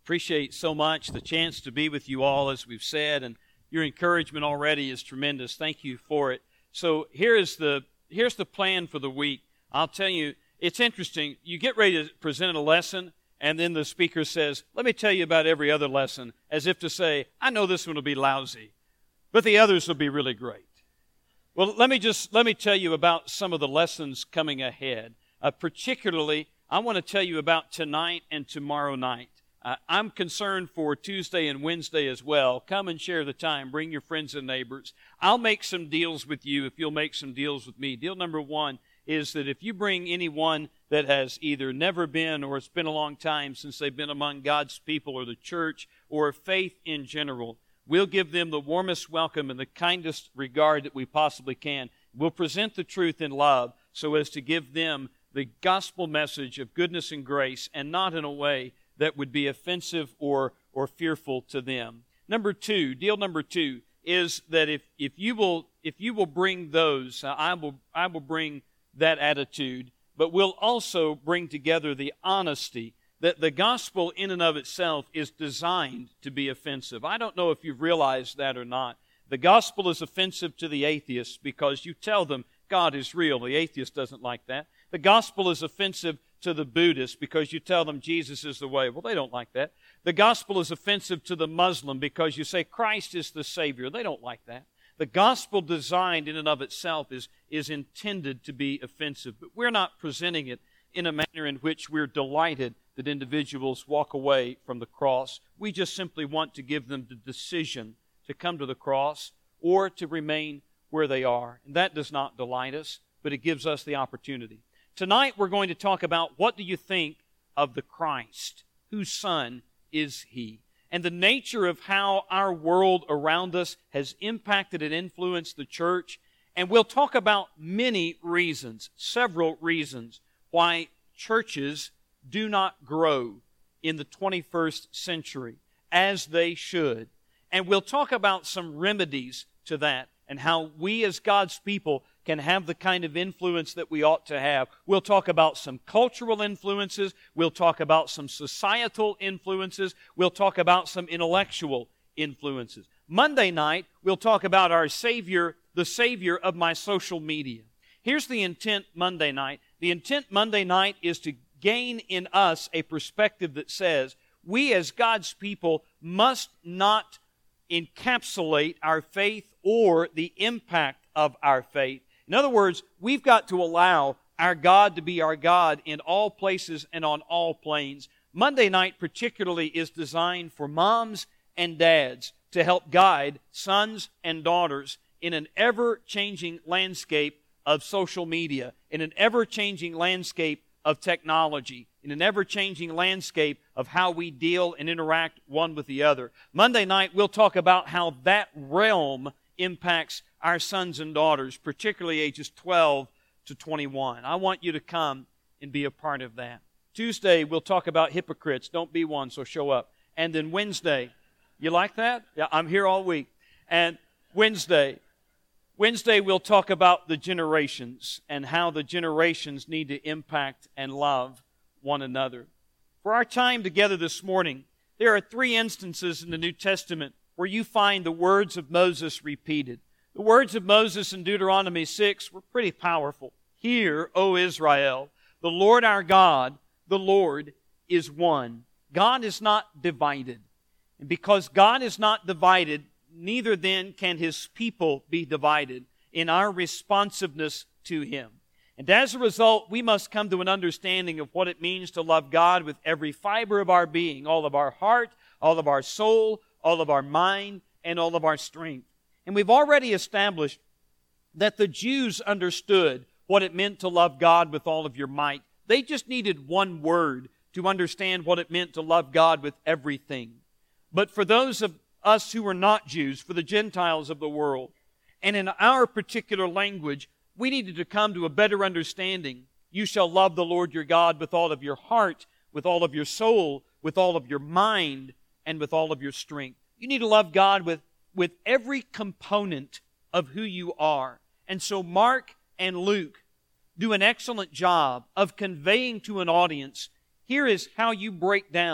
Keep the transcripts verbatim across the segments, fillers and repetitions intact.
Appreciate so much the chance to be with you all, as we've said, and your encouragement already is tremendous. Thank you for it. So here is the here's the plan for the week. I'll tell you, it's interesting. You get ready to present a lesson, and then the speaker says, let me tell you about every other lesson, as if to say, I know this one will be lousy, but the others will be really great. Well, let me just let me tell you about some of the lessons coming ahead. Uh, particularly, I want to tell you about tonight and tomorrow night. Uh, I'm concerned for Tuesday and Wednesday as well. Come and share the time. Bring your friends and neighbors. I'll make some deals with you if you'll make some deals with me. Deal number one is that if you bring anyone that has either never been or it's been a long time since they've been among God's people or the church or faith in general, we'll give them the warmest welcome and the kindest regard that we possibly can. We'll present the truth in love so as to give them the gospel message of goodness and grace, and not in a way that would be offensive or or fearful to them. Number two, deal number two is that if if you will if you will bring those, uh, I will I will bring that attitude, but we'll also bring together the honesty that the gospel in and of itself is designed to be offensive. I don't know if you've realized that or not. The gospel is offensive to the atheists because you tell them God is real. The atheist doesn't like that. The gospel is offensive to the Buddhists because you tell them Jesus is the way. Well, they don't like that. The gospel is offensive to the Muslim because you say Christ is the Savior. They don't like that. The gospel designed in and of itself is, is intended to be offensive, but we're not presenting it in a manner in which we're delighted that individuals walk away from the cross. We just simply want to give them the decision to come to the cross or to remain where they are. And that does not delight us, but it gives us the opportunity. Tonight we're going to talk about what do you think of the Christ? Whose son is He? And the nature of how our world around us has impacted and influenced the church. And we'll talk about many reasons, several reasons, why churches do not grow in the twenty-first century as they should. And we'll talk about some remedies to that and how we as God's people can have the kind of influence that we ought to have. We'll talk about some cultural influences. We'll talk about some societal influences. We'll talk about some intellectual influences. Monday night, we'll talk about our Savior, the Savior of my social media. Here's the intent Monday night. The intent Monday night is to gain in us a perspective that says we as God's people must not encapsulate our faith or the impact of our faith. In other words, we've got to allow our God to be our God in all places and on all planes. Monday night particularly is designed for moms and dads to help guide sons and daughters in an ever-changing landscape of social media, in an ever-changing landscape of technology, in an ever-changing landscape of how we deal and interact one with the other. Monday night, we'll talk about how that realm impacts our sons and daughters, particularly ages twelve to twenty-one. I want you to come and be a part of that. Tuesday, we'll talk about hypocrites. Don't be one, so show up. And then Wednesday, you like that? Yeah, I'm here all week. And Wednesday, Wednesday, we'll talk about the generations and how the generations need to impact and love one another. For our time together this morning, there are three instances in the New Testament where you find the words of Moses repeated. The words of Moses in Deuteronomy six were pretty powerful. Hear, O Israel, the Lord our God, the Lord is one. God is not divided. And because God is not divided, neither then can His people be divided in our responsiveness to Him. And as a result, we must come to an understanding of what it means to love God with every fiber of our being, all of our heart, all of our soul, all of our mind, and all of our strength. And we've already established that the Jews understood what it meant to love God with all of your might. They just needed one word to understand what it meant to love God with everything. But for those of us who are not Jews, for the Gentiles of the world, and in our particular language, we needed to come to a better understanding. You shall love the Lord your God with all of your heart, with all of your soul, with all of your mind, and with all of your strength. You need to love God with, with every component of who you are. And so Mark and Luke do an excellent job of conveying to an audience, here is how you break down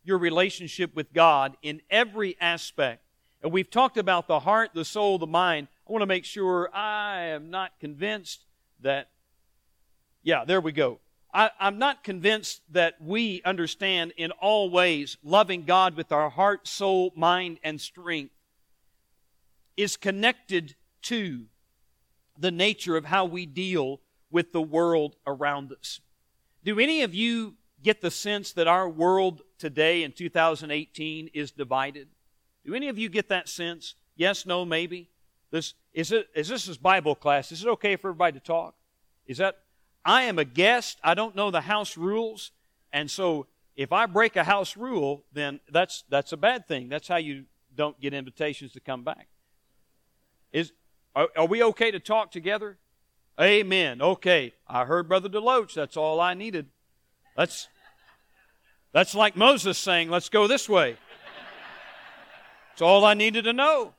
your relationship with God in every aspect. And we've talked about the heart, the soul, the mind. I want to make sure I am not convinced that, yeah, there we go. I, I'm not convinced that we understand in all ways loving God with our heart, soul, mind, and strength is connected to the nature of how we deal with the world around us. Do any of you get the sense that our world today in two thousand eighteen is divided? Do any of you get that sense? Yes, no, maybe? This is it is this is Bible class. Is it okay for everybody to talk? Is that I am a guest. I don't know the house rules, and so if I break a house rule, then that's that's a bad thing. That's how you don't get invitations to come back. Is are, are we okay to talk together? Amen. Okay. I heard Brother Deloach. That's all I needed. That's that's like Moses saying, "Let's go this way." That's all I needed to know.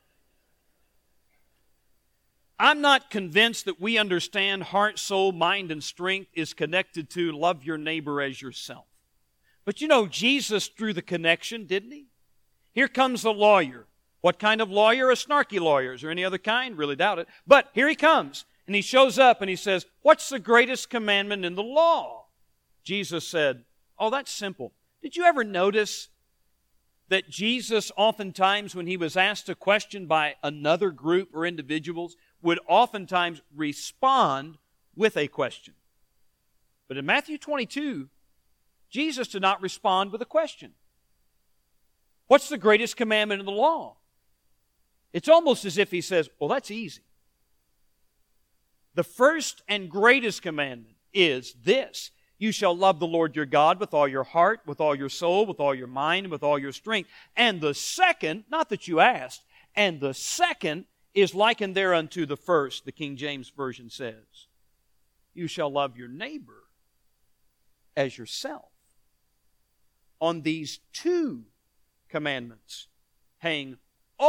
I'm not convinced that we understand heart, soul, mind, and strength is connected to love your neighbor as yourself. But you know, Jesus drew the connection, didn't He? Here comes the lawyer. What kind of lawyer? A snarky lawyer. Is there any other kind? Really doubt it. But here he comes, and he shows up and he says, "What's the greatest commandment in the law?" Jesus said, "Oh, that's simple." Did you ever notice that Jesus oftentimes, when He was asked a question by another group or individuals, would oftentimes respond with a question? But in Matthew twenty-two, Jesus did not respond with a question. What's the greatest commandment in the law? It's almost as if He says, well, that's easy. The first and greatest commandment is this: you shall love the Lord your God with all your heart, with all your soul, with all your mind, and with all your strength. And the second, not that you asked, and the second is likened thereunto the first, the King James Version says. You shall love your neighbor as yourself. On these two commandments hang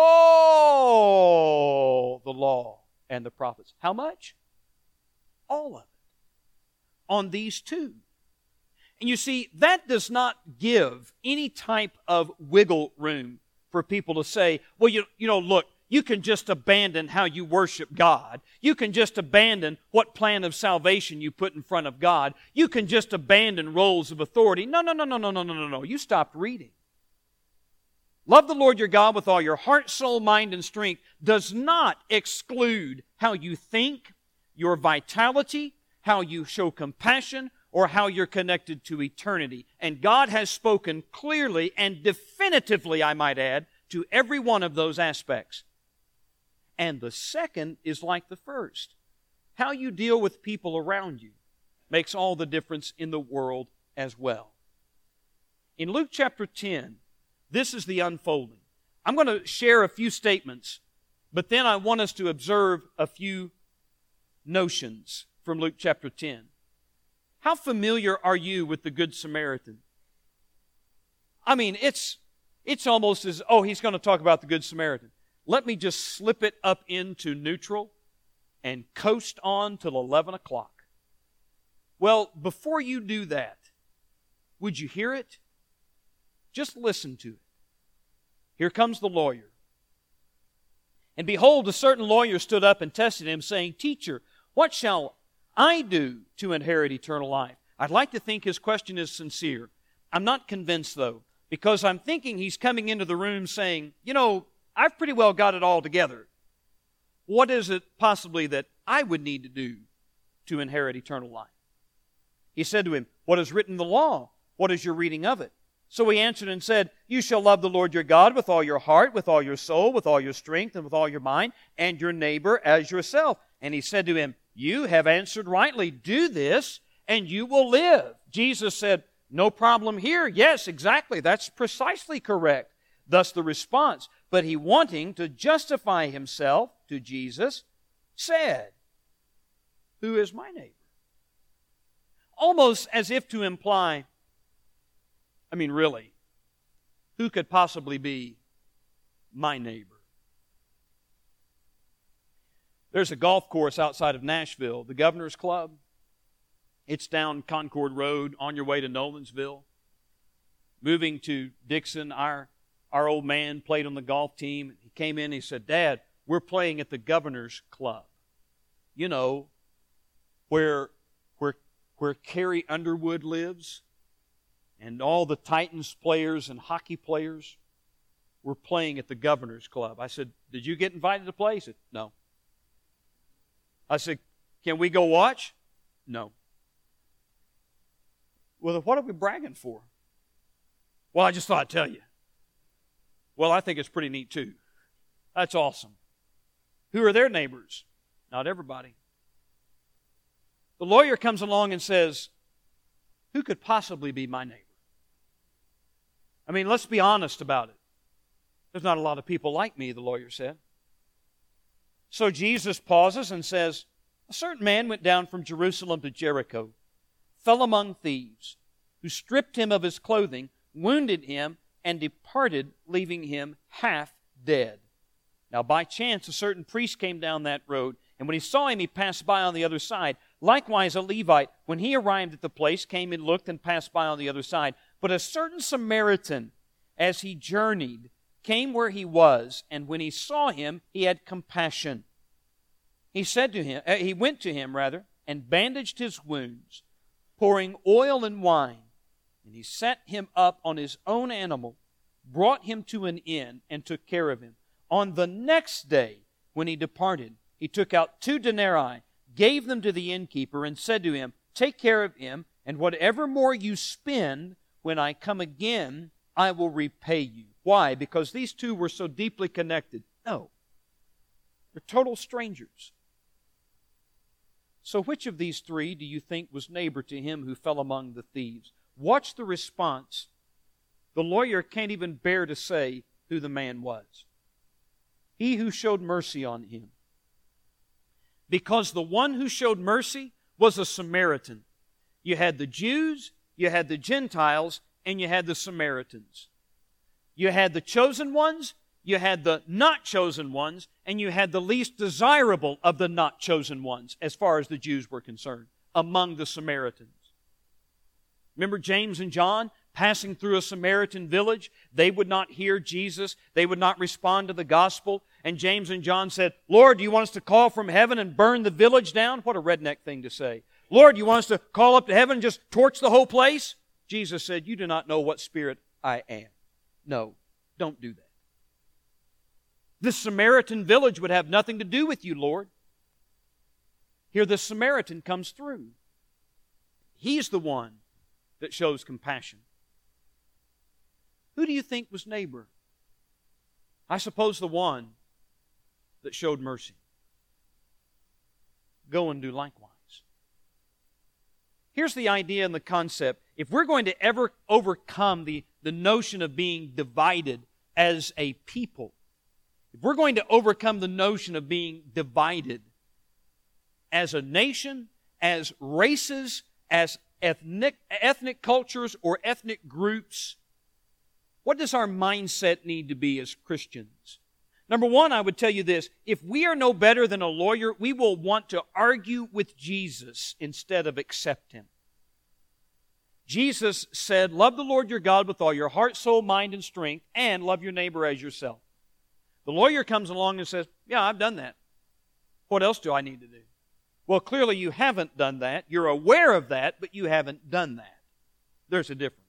all the law and the prophets. How much? All of it. On these two. And you see, that does not give any type of wiggle room for people to say, well, you, you know, look, you can just abandon how you worship God. You can just abandon what plan of salvation you put in front of God. You can just abandon roles of authority. No, no, no, no, no, no, no, no, no. You stopped reading. Love the Lord your God with all your heart, soul, mind, and strength does not exclude how you think, your vitality, how you show compassion, or how you're connected to eternity. And God has spoken clearly and definitively, I might add, to every one of those aspects. And the second is like the first. How you deal with people around you makes all the difference in the world as well. In Luke chapter ten, this is the unfolding. I'm going to share a few statements, but then I want us to observe a few notions from Luke chapter ten. How familiar are you with the Good Samaritan? I mean, it's it's almost as, oh, he's going to talk about the Good Samaritan. Let me just slip it up into neutral and coast on till eleven o'clock. Well, before you do that, would you hear it? Just listen to it. Here comes the lawyer. And behold, a certain lawyer stood up and tested him, saying, Teacher, what shall I do to inherit eternal life? I'd like to think his question is sincere. I'm not convinced, though, because I'm thinking he's coming into the room saying, you know, I've pretty well got it all together. What is it possibly that I would need to do to inherit eternal life? He said to him, what is written in the law? What is your reading of it? So he answered and said, You shall love the Lord your God with all your heart, with all your soul, with all your strength, and with all your mind, and your neighbor as yourself. And he said to him, You have answered rightly. Do this, and you will live. Jesus said, No problem here. Yes, exactly. That's precisely correct. Thus the response. But he, wanting to justify himself to Jesus, said, Who is my neighbor? Almost as if to imply, I mean, really, who could possibly be my neighbor? There's a golf course outside of Nashville, the Governor's Club. It's down Concord Road on your way to Nolensville. moving to Dixon, our, our old man played on the golf team. He came in and he said, Dad, we're playing at the Governor's Club. You know, where, where, where Carrie Underwood lives and all the Titans players and hockey players were playing at the Governor's Club. I said, did you get invited to play? He said, no. I said, can we go watch? No. Well, then what are we bragging for? Well, I just thought I'd tell you. Well, I think it's pretty neat too. That's awesome. Who are their neighbors? Not everybody. The lawyer comes along and says, who could possibly be my neighbor? I mean, let's be honest about it. There's not a lot of people like me, the lawyer said. So Jesus pauses and says, a certain man went down from Jerusalem to Jericho, fell among thieves, who stripped him of his clothing, wounded him, and departed, leaving him half dead. Now by chance a certain priest came down that road, and when he saw him, he passed by on the other side. Likewise a Levite, when he arrived at the place, came and looked and passed by on the other side. But a certain Samaritan, as he journeyed, came where he was, and when he saw him, he had compassion. He said to him, uh, he went to him rather, and bandaged his wounds, pouring oil and wine. And he set him up on his own animal, brought him to an inn, and took care of him. On the next day, when he departed, he took out two denarii, gave them to the innkeeper, and said to him, take care of him, and whatever more you spend, when I come again, I will repay you. Why? Because these two were so deeply connected? No. They're total strangers. So which of these three do you think was neighbor to him who fell among the thieves? Watch the response. The lawyer can't even bear to say who the man was. He who showed mercy on him. Because the one who showed mercy was a Samaritan. You had the Jews, you had the Gentiles, and you had the Samaritans. You had the chosen ones, you had the not chosen ones, and you had the least desirable of the not chosen ones, as far as the Jews were concerned, among the Samaritans. Remember James and John passing through a Samaritan village? They would not hear Jesus. They would not respond to the gospel. And James and John said, Lord, do you want us to call from heaven and burn the village down? What a redneck thing to say. Lord, do you want us to call up to heaven and just torch the whole place? Jesus said, you do not know what spirit I am. No, don't do that. This Samaritan village would have nothing to do with you, Lord. Here the Samaritan comes through. He's the one that shows compassion. Who do you think was neighbor? I suppose the one that showed mercy. Go and do likewise. Here's the idea and the concept. If we're going to ever overcome the, the notion of being divided as a people, if we're going to overcome the notion of being divided as a nation, as races, as ethnic, ethnic cultures or ethnic groups, what does our mindset need to be as Christians? Number one, I would tell you this. If we are no better than a lawyer, we will want to argue with Jesus instead of accept Him. Jesus said, love the Lord your God with all your heart, soul, mind, and strength, and love your neighbor as yourself. The lawyer comes along and says, yeah, I've done that. What else do I need to do? Well, clearly you haven't done that. You're aware of that, but you haven't done that. There's a difference.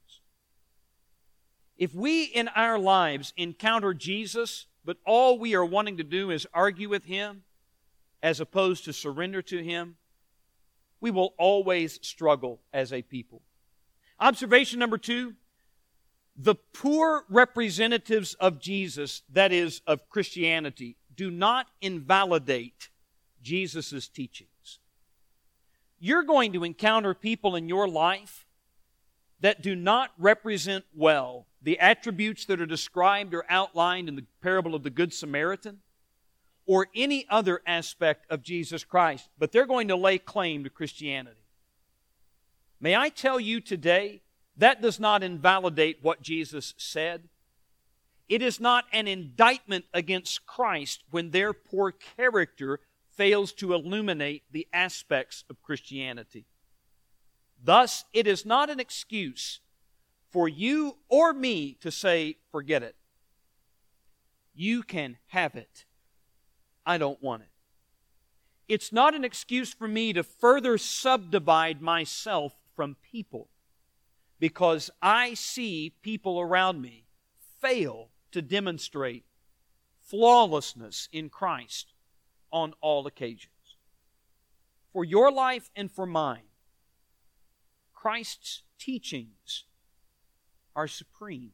If we in our lives encounter Jesus, but all we are wanting to do is argue with Him as opposed to surrender to Him, we will always struggle as a people. Observation number two, the poor representatives of Jesus, that is, of Christianity, do not invalidate Jesus' teachings. You're going to encounter people in your life that do not represent well the attributes that are described or outlined in the parable of the Good Samaritan or any other aspect of Jesus Christ, but they're going to lay claim to Christianity. May I tell you today, that does not invalidate what Jesus said. It is not an indictment against Christ when their poor character fails to illuminate the aspects of Christianity. Thus, it is not an excuse for you or me to say, forget it. You can have it. I don't want it. It's not an excuse for me to further subdivide myself from people, because I see people around me fail to demonstrate flawlessness in Christ on all occasions. For your life and for mine, Christ's teachings are supreme.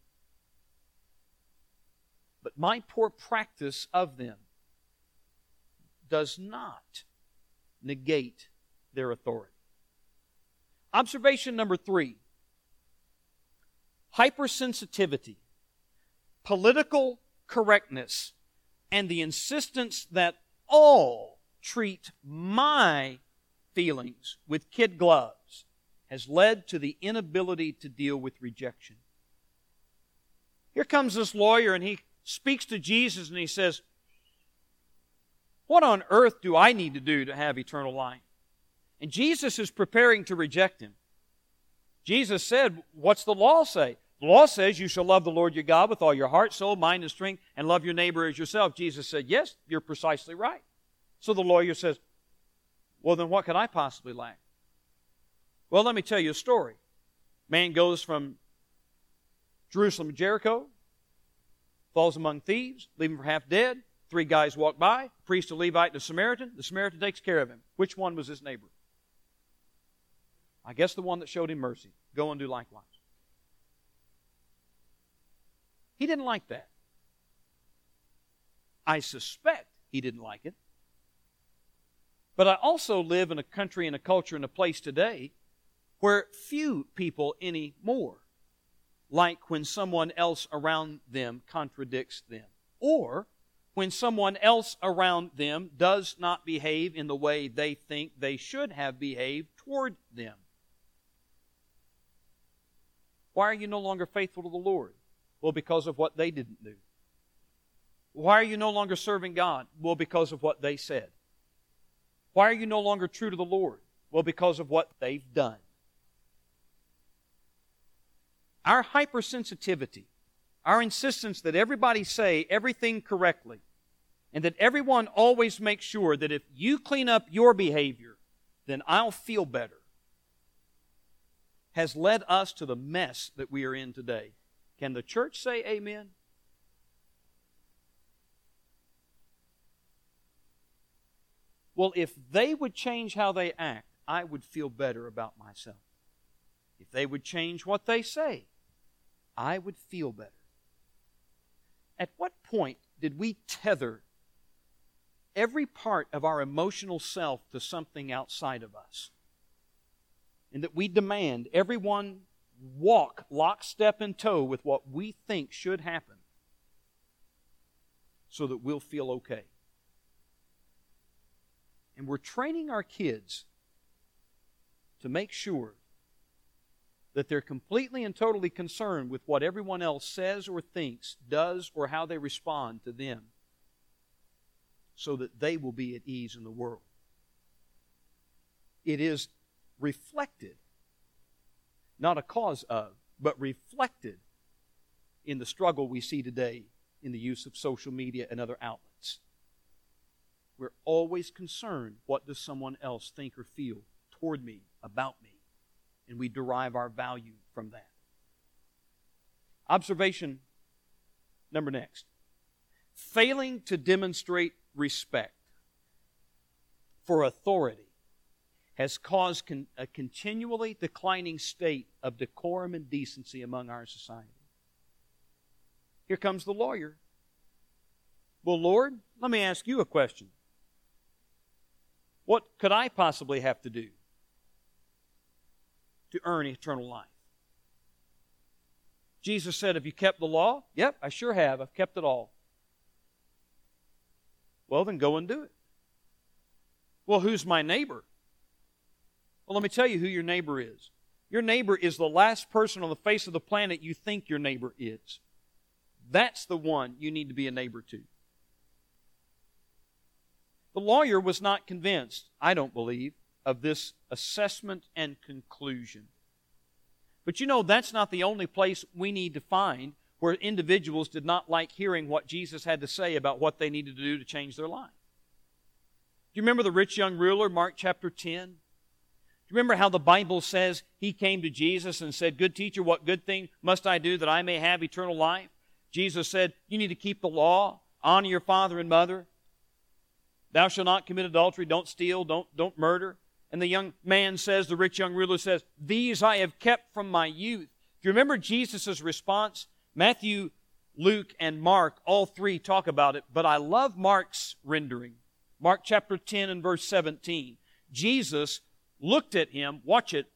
But my poor practice of them does not negate their authority. Observation number three. Hypersensitivity, political correctness, and the insistence that all treat my feelings with kid gloves has led to the inability to deal with rejection. Here comes this lawyer and he speaks to Jesus and he says, what on earth do I need to do to have eternal life? And Jesus is preparing to reject him. Jesus said, what's the law say? The law says you shall love the Lord your God with all your heart, soul, mind, and strength, and love your neighbor as yourself. Jesus said, yes, you're precisely right. So the lawyer says, well, then what could I possibly lack? Well, let me tell you a story. Man goes from Jerusalem to Jericho, falls among thieves, leave him for half dead. Three guys walk by, priest, a Levite, and a Samaritan. The Samaritan takes care of him. Which one was his neighbor? I guess the one that showed him mercy. Go and do likewise. He didn't like that. I suspect he didn't like it. But I also live in a country and a culture and a place today where few people anymore like when someone else around them contradicts them, or when someone else around them does not behave in the way they think they should have behaved toward them. Why are you no longer faithful to the Lord? Well, because of what they didn't do. Why are you no longer serving God? Well, because of what they said. Why are you no longer true to the Lord? Well, because of what they've done. Our hypersensitivity, our insistence that everybody say everything correctly, and that everyone always make sure that if you clean up your behavior, then I'll feel better, has led us to the mess that we are in today. Can the church say amen? Well, if they would change how they act, I would feel better about myself. If they would change what they say, I would feel better. At what point did we tether every part of our emotional self to something outside of us? And that we demand everyone walk lockstep and toe with what we think should happen so that we'll feel okay. And we're training our kids to make sure that they're completely and totally concerned with what everyone else says or thinks, does, or how they respond to them, so that they will be at ease in the world. It is reflected, not a cause of, but reflected in the struggle we see today in the use of social media and other outlets. We're always concerned, what does someone else think or feel toward me, about me? And we derive our value from that. Observation number next. Failing to demonstrate respect for authority has caused con- a continually declining state of decorum and decency among our society. Here comes the lawyer. Well, Lord, let me ask you a question. What could I possibly have to do to earn eternal life? Jesus said, have you kept the law? Yep, I sure have. I've kept it all. Well, then go and do it. Well, who's my neighbor? Well, let me tell you who your neighbor is. Your neighbor is the last person on the face of the planet you think your neighbor is. That's the one you need to be a neighbor to. The lawyer was not convinced, I don't believe, of this assessment and conclusion. But you know, that's not the only place we need to find where individuals did not like hearing what Jesus had to say about what they needed to do to change their life. Do you remember the rich young ruler, Mark chapter ten? Do you remember how the Bible says he came to Jesus and said, "Good teacher, what good thing must I do that I may have eternal life?" Jesus said, "You need to keep the law, honor your father and mother. Thou shalt not commit adultery, don't steal, don't, don't murder." And the young man says, the rich young ruler says, "These I have kept from my youth." Do you remember Jesus' response? Matthew, Luke, and Mark, all three talk about it, but I love Mark's rendering. Mark chapter ten and verse seventeen. Jesus looked at him, watch it,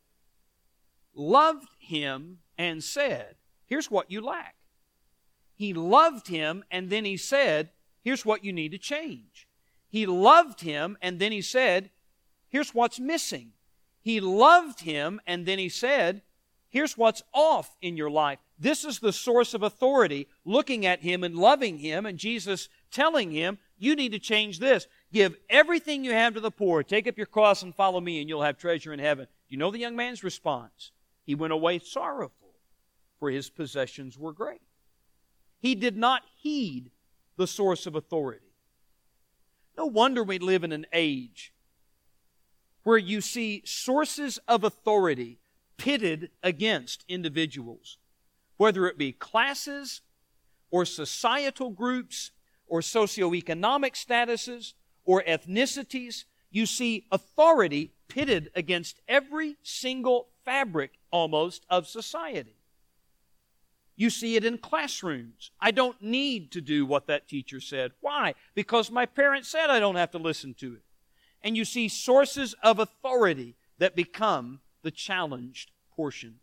loved him and said, "Here's what you lack." He loved him and then he said, "Here's what you need to change." He loved him and then he said, "Here's what's missing." He loved him and then he said, "Here's what's off in your life." This is the source of authority, looking at him and loving him, and Jesus telling him, "You need to change this. Give everything you have to the poor. Take up your cross and follow me, and you'll have treasure in heaven." You know the young man's response? He went away sorrowful, for his possessions were great. He did not heed the source of authority. No wonder we live in an age where you see sources of authority pitted against individuals, whether it be classes or societal groups or socioeconomic statuses or ethnicities. You see authority pitted against every single fabric, almost, of society. You see it in classrooms. I don't need to do what that teacher said. Why? Because my parents said I don't have to listen to it. And you see sources of authority that become the challenged portion.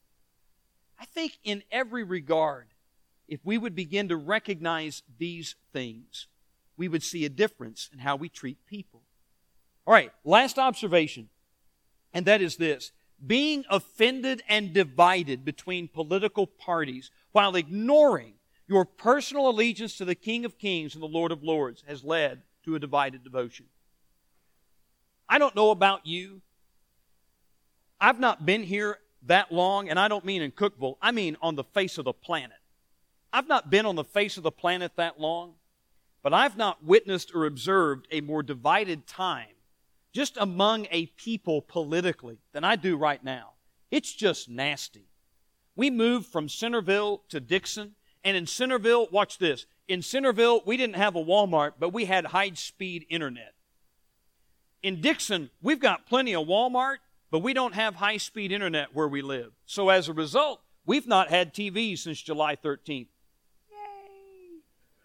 I think in every regard, if we would begin to recognize these things, we would see a difference in how we treat people. All right, last observation, and that is this. Being offended and divided between political parties while ignoring your personal allegiance to the King of Kings and the Lord of Lords has led to a divided devotion. I don't know about you. I've not been here that long, and I don't mean in Cookeville. I mean on the face of the planet. I've not been on the face of the planet that long, but I've not witnessed or observed a more divided time just among a people politically than I do right now. It's just nasty. We moved from Centerville to Dixon, and in Centerville, watch this, in Centerville, we didn't have a Walmart, but we had high-speed internet. In Dixon, we've got plenty of Walmart, but we don't have high-speed internet where we live. So as a result, we've not had T V since July thirteenth. Yay!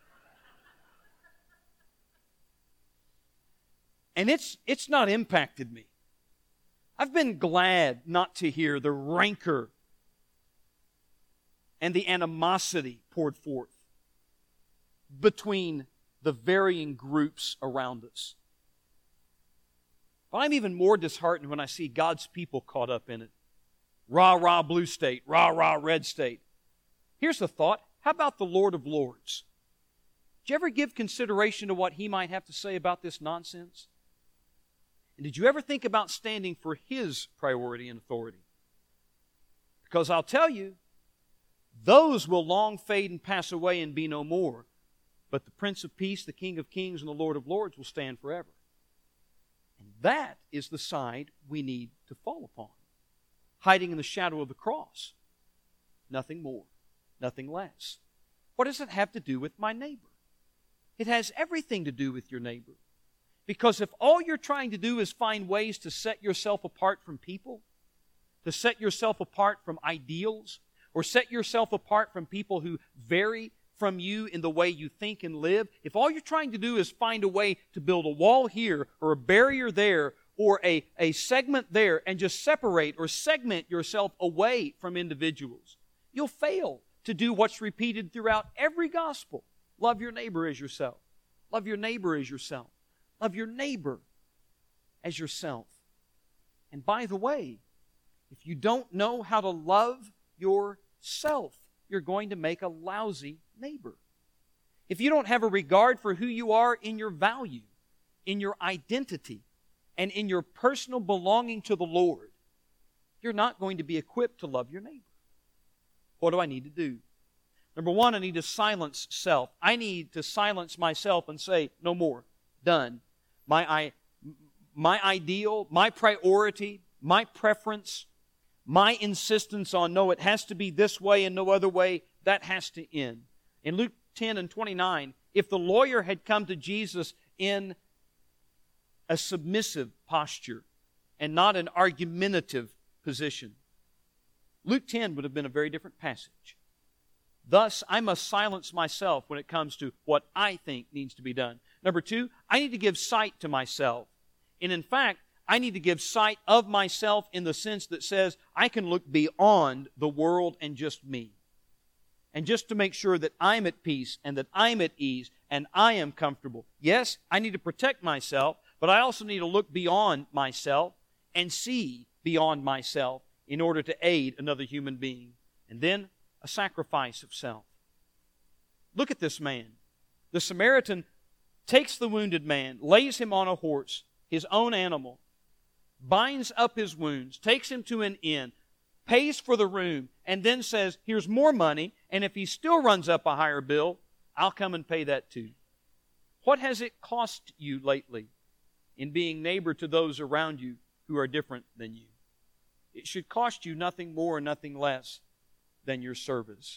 And it's, it's not impacted me. I've been glad not to hear the rancor and the animosity poured forth between the varying groups around us. But I'm even more disheartened when I see God's people caught up in it. Rah, rah, blue state. Rah, rah, red state. Here's the thought. How about the Lord of Lords? Did you ever give consideration to what He might have to say about this nonsense? And did you ever think about standing for His priority and authority? Because I'll tell you, those will long fade and pass away and be no more. But the Prince of Peace, the King of Kings, and the Lord of Lords will stand forever. And that is the side we need to fall upon. Hiding in the shadow of the cross. Nothing more, nothing less. What does it have to do with my neighbor? It has everything to do with your neighbor. Because if all you're trying to do is find ways to set yourself apart from people, to set yourself apart from ideals, or set yourself apart from people who vary from you in the way you think and live, if all you're trying to do is find a way to build a wall here or a barrier there or a, a segment there and just separate or segment yourself away from individuals, you'll fail to do what's repeated throughout every gospel. Love your neighbor as yourself. Love your neighbor as yourself. Love your neighbor as yourself. And by the way, if you don't know how to love yourself, you're going to make a lousy neighbor. If you don't have a regard for who you are in your value, in your identity, and in your personal belonging to the Lord, you're not going to be equipped to love your neighbor. What do I need to do? Number one, I need to silence self. I need to silence myself and say, no more. Done. My, I, my ideal, my priority, my preference, my insistence on, no, it has to be this way and no other way, that has to end. In Luke ten and twenty-nine, if the lawyer had come to Jesus in a submissive posture and not an argumentative position, Luke ten would have been a very different passage. Thus, I must silence myself when it comes to what I think needs to be done. Number two, I need to give sight to myself. And in fact, I need to give sight of myself in the sense that says I can look beyond the world and just me. And just to make sure that I'm at peace and that I'm at ease and I am comfortable. Yes, I need to protect myself, but I also need to look beyond myself and see beyond myself in order to aid another human being. And then a sacrifice of self. Look at this man. The Samaritan takes the wounded man, lays him on a horse, his own animal, binds up his wounds, takes him to an inn, pays for the room, and then says, here's more money, and if he still runs up a higher bill, I'll come and pay that too. What has it cost you lately in being neighbor to those around you who are different than you? It should cost you nothing more and nothing less than your service.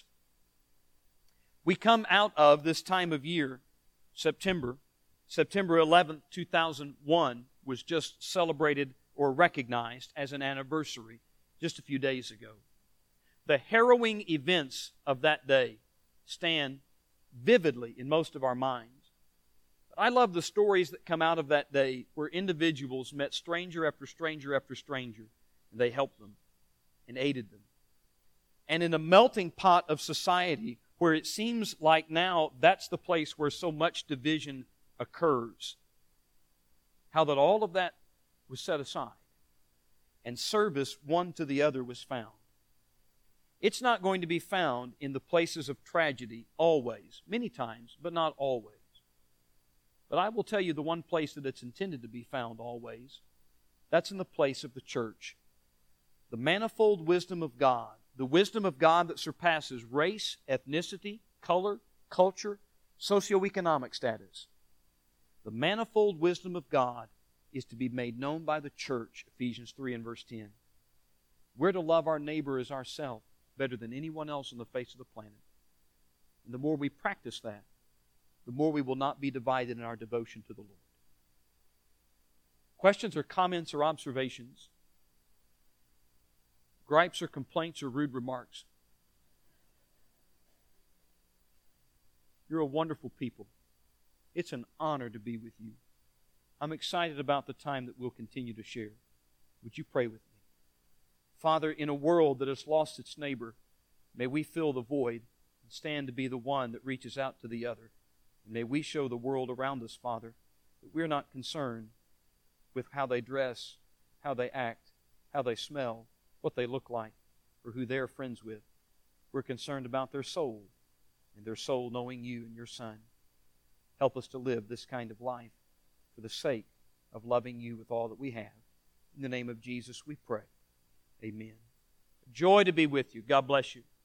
We come out of this time of year, September. September eleventh, two thousand one was just celebrated or recognized as an anniversary just a few days ago. The harrowing events of that day stand vividly in most of our minds. But I love the stories that come out of that day where individuals met stranger after stranger after stranger, and they helped them and aided them. And in a melting pot of society where it seems like now that's the place where so much division occurs, how that all of that was set aside and service one to the other was found. It's not going to be found in the places of tragedy always, many times, but not always. But I will tell you the one place that it's intended to be found always, that's in the place of the church. The manifold wisdom of God, the wisdom of God that surpasses race, ethnicity, color, culture, socioeconomic status. The manifold wisdom of God is to be made known by the church, Ephesians three and verse ten. We're to love our neighbor as ourselves better than anyone else on the face of the planet. And the more we practice that, the more we will not be divided in our devotion to the Lord. Questions or comments or observations? Gripes or complaints or rude remarks? You're a wonderful people. It's an honor to be with you. I'm excited about the time that we'll continue to share. Would you pray with me? Father, in a world that has lost its neighbor, may we fill the void and stand to be the one that reaches out to the other. And may we show the world around us, Father, that we're not concerned with how they dress, how they act, how they smell, what they look like, or who they're friends with. We're concerned about their soul, and their soul knowing you and your Son. Help us to live this kind of life for the sake of loving you with all that we have. In the name of Jesus we pray. Amen. Joy to be with you. God bless you.